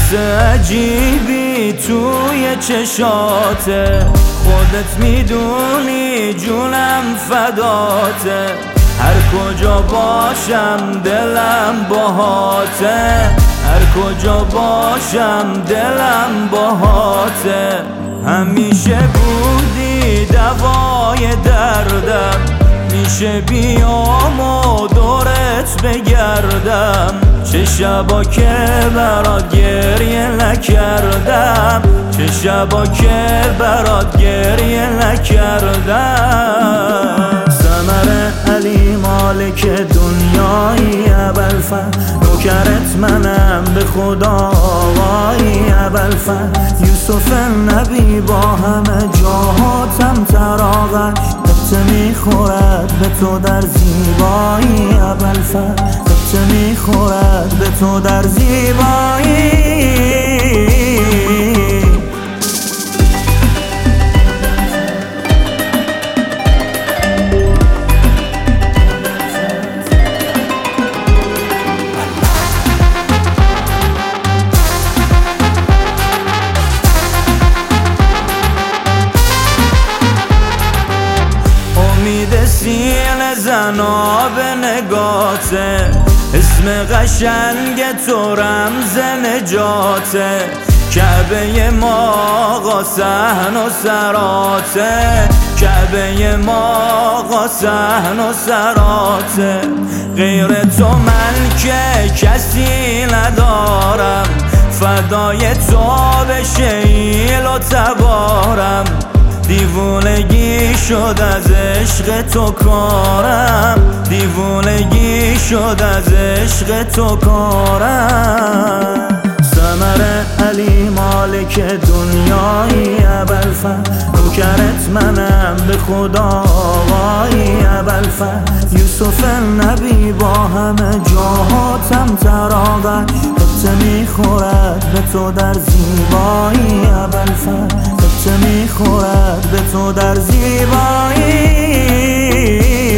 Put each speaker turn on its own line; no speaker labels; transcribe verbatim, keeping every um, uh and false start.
حس عجیبی توی چشاته، خودت میدونی جونم فداته، هر کجا باشم دلم باهاته، هر کجا باشم دلم باهاته. همیشه بودی دوای دردم، میشه بیام و دورت بگردم، چه شبا که برات گریه نکردم، چه شبا که برات گریه نکردم. ثمر علی مالک دنیایی ابوالفضل، نوکرت منم به خدا آقای ابوالفضل، یوسف نبی با همه جاهاتم تراغش، قطعه میخورد به تو در زیبایی ابوالفضل، قطعه میخورد به تو در زیبایی. سینه زنا به نگاته، اسم قشنگ تو رمز نجاته، کعبه ما آقا صحن و سراته، کعبه ما آقا صحن و سراته. غیر تو من که کسی ندارم، فدای تو به شیل و تبارم، دیوونگی شد از عشق تو کارم، دیوونگی شد از عشق تو کارم. ثمر علی مالک دنیایی ابوالفضل، نوکرت منم به خدا آقای ابوالفضل، یوسف نبی با همه جاهاتم تراغش، قطعه میخورد به تو در زیبایی ابوالفضل، قطعه میخورد به تو در زیبایی.